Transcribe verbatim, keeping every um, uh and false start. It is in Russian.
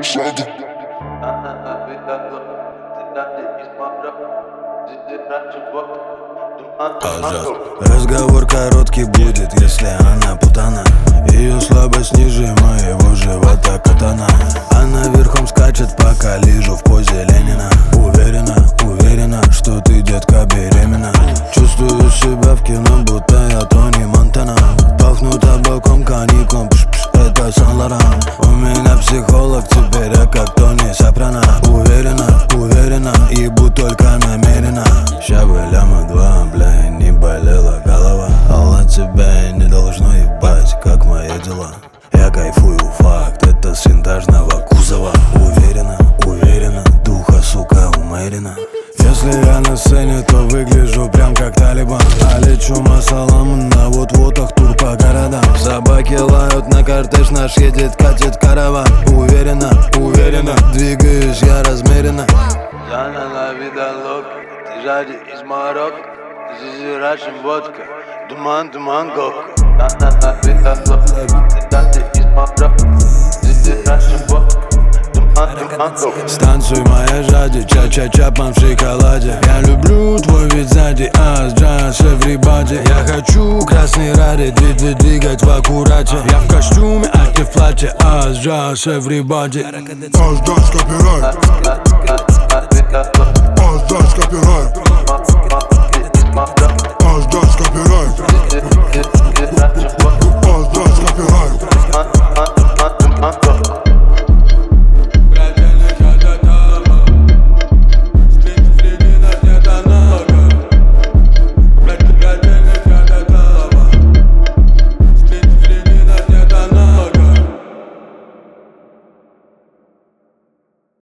саду. Разговор короткий будет, если она путана. Ее слабость ниже моего живота катана. Она верхом скачет, пока лежу в позе Ленина. Уверена, уверена, что ты, детка, беременна. Чувствую себя в кино, будто я Тони Монтана. Пахну табаком, коньяком, пш-пш, это Сан-Лоран. У меня психолог, теперь я как Тони Сопрано. Уверена, уверена, ебу только намеренно. Ща бы ляма два, бля, не болела голова. Алла, тебя не должно ебать, как мои дела. Я кайфую, факт, это с винтажного кузова. Уверена, уверена, духа, сука, умерена. Если я на сцене, то выгляжу прям как Талибан. А лечу масалам на вот-вотах, тур по городам. Собаки лают, на кортеж наш едет, катит караван. Уверена, уверена, двигаюсь я размеренно. Зана ла вида лок, ты жади из Марокко. Здесь рашим водка, туман, туман, коко. Зана ла вида лок, ты жади из Марокко. Здесь рашим водка, туман, туман, коко. Станцуй, моя жади, ча-ча-ча, пан в шоколаде. Я люблю твой вид сзади, ас, джаз, everybody. Я хочу красный ради, двиг, двигать в аккурате. Я в костюме, а ты в платье, ас, джаз, everybody. Ас, джаз, копирайт. Ас, джаз, копирайт. Ас, джаз, копирайт.